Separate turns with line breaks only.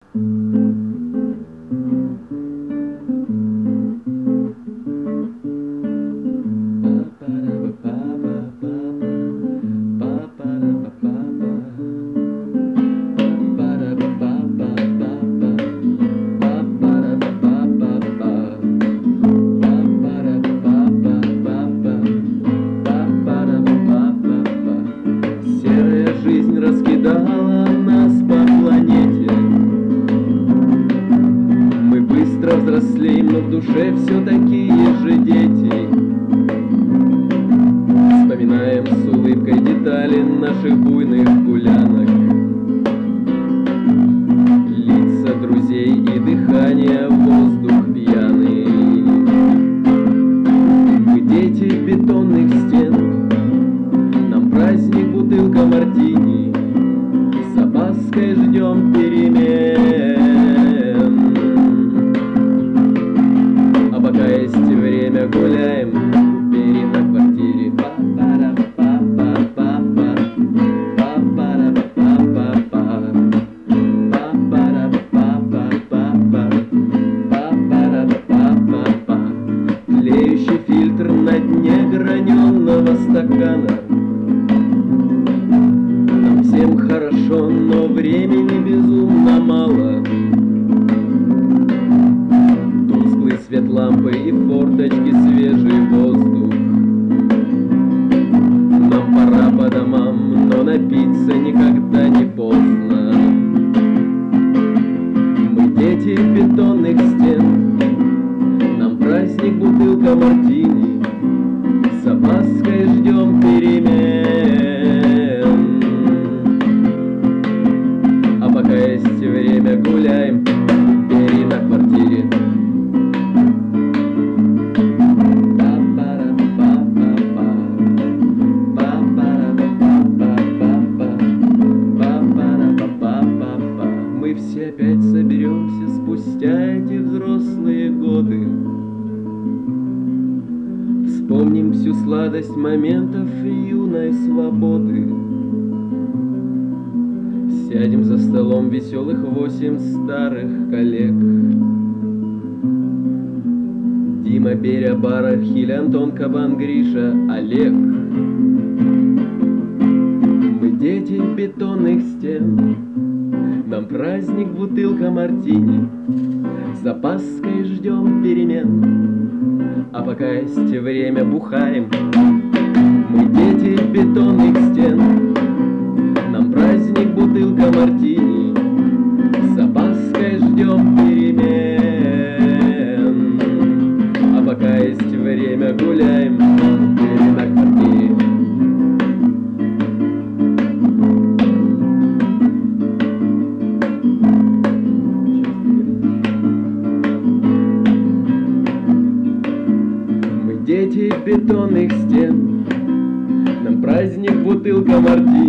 Серая жизнь раскидала нас по планете. Мы быстро взрослеем, но в душе все такие же дети. Вспоминаем с улыбкой детали наших буйных гулянок, лица друзей и дыхание в воздух пьяный. Мы дети бетонных стен, нам праздник бутылка мартини, с опаской ждем перемен. А пока есть время, гуляем теперь на квартире. Тлеющий фильтр на дне граненого стакана. Нам всем хорошо, но времени безумно мало. Тусклый свет лампы и в форточке свежий воздух. Нам пора по домам, но напиться никогда не поздно. Мы дети бетонных стен, нам праздник бутылка мартини, с опаской ждем перемен. А пока есть время, гуляем теперь на квартире. Мы все опять соберемся спустя эти взрослые годы. Вспомним всю сладость моментов юной свободы. Сядем за столом веселых 8 старых коллег: Дима, Беря, Бара, Хиль, Антон, Кабан, Гриша, Олег. Мы дети бетонных стен, нам праздник бутылка мартини, с опаской ждем перемен. А пока есть время, бухаем. Мы дети бетонных стен, нам праздник бутылка мартини, с опаской ждем перемен. А пока есть время, гуляем теперь на квартире. Дети бетонных стен, нам праздник бутылка мартини,